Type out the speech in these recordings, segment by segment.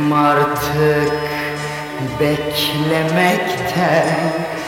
Artık beklemekten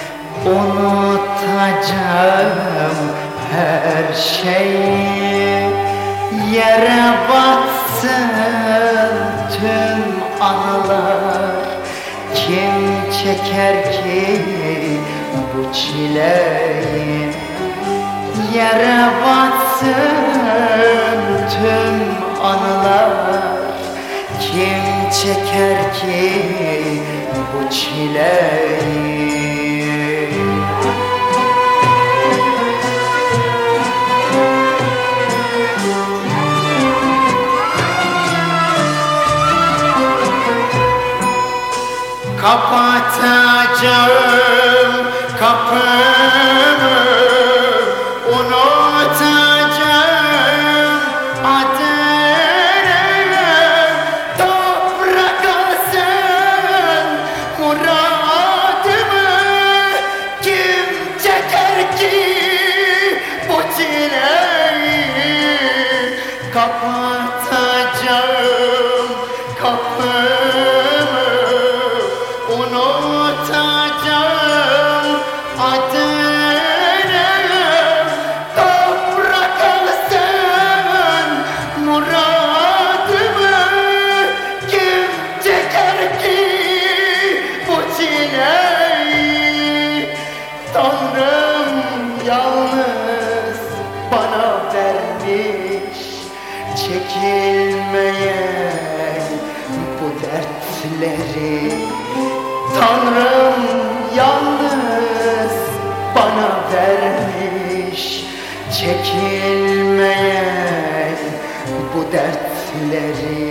unutacağım her şeyi. Yere batsın tüm anılar, kim çeker ki bu çileyi? Yere batsın tüm anılar, kim çeker ki bu çileyi? Kapatacağım kapımı, unutacağım adını. Toprak alsın muradımı, kim çeker ki bu çileyi? Kapatacağım kapımı, unutacağım adını. Toprak alsın muradımı, kim çeker ki bu çileyi? Tanrım yalnız bana vermiş çekilmeyen bu dertleri. Tanrım yalnız bana vermiş çekilmeyen bu dertleri.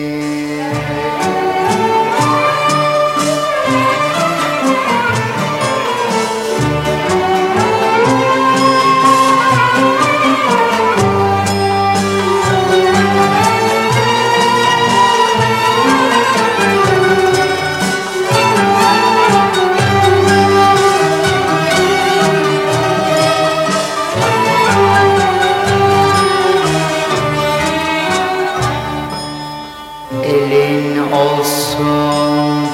Elin olsun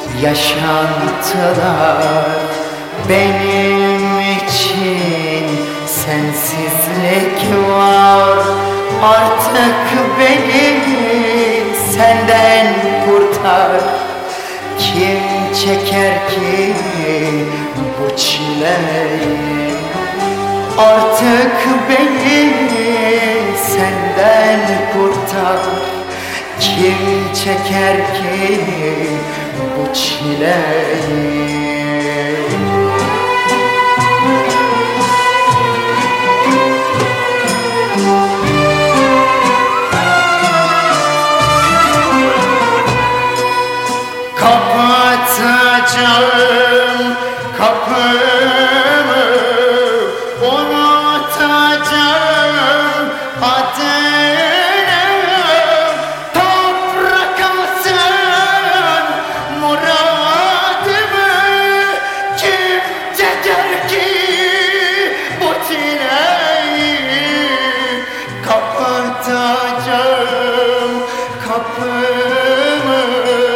yaşantılar, benim için sensizlik var. Artık beni senden kurtar, kim çeker ki bu çileyi? Artık beni senden kurtar, kim çeker ki bu çileyi? Kapatacağım kapımı, unutacağım adını. Toprak alsın muradımı, kim çeker ki bu çileyi? Kapatacağım kapımı,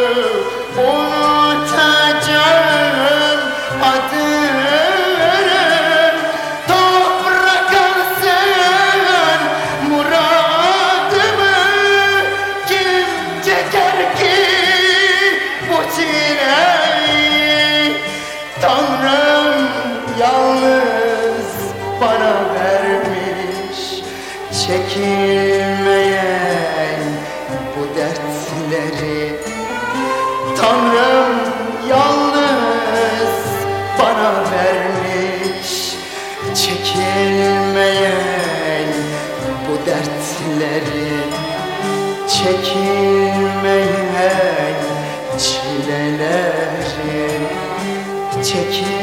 unutacağım adını. Toprak alsın muradımı, kim çeker ki bu çileyi? Tanrım yalnız bana vermiş çekilmeyen bu dertleri. Tanrım yalnız bana vermiş çekilmeyen bu dertleri. Çekilmeyen çileleri, çekilmeyen